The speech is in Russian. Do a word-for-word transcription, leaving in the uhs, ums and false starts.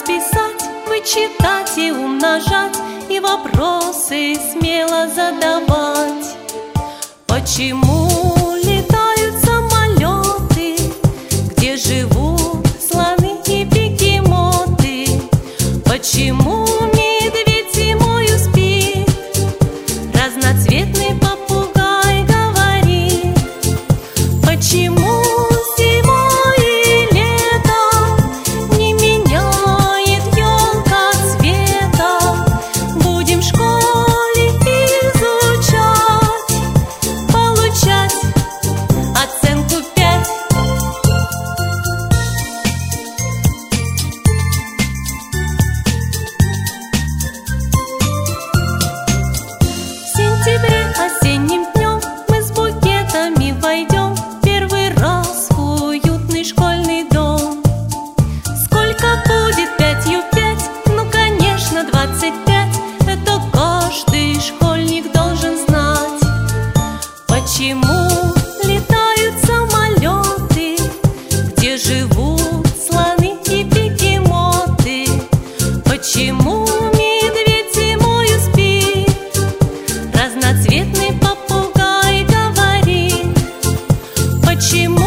расписать, вычитать и умножать, и вопросы смело задавать. Почему летают самолеты? Где живут слоны и бегемоты? Почему медведь зимою спит? Разноцветный попугай говорит. Почему зимой и летом не меняет елка цвета? Будем в школе изучать, получать оценку пять. В сентябре осенним днем мы с букетами войдем первый раз в уютный школьный дом. Сколько будет пятью пять? Ну, конечно, двадцать пять. Это каждый школьник должен знать. Почему летают самолеты? Где живут слоны и бегемоты? Почему медведь зимою спит? Разноцветный попугай говорит. Почему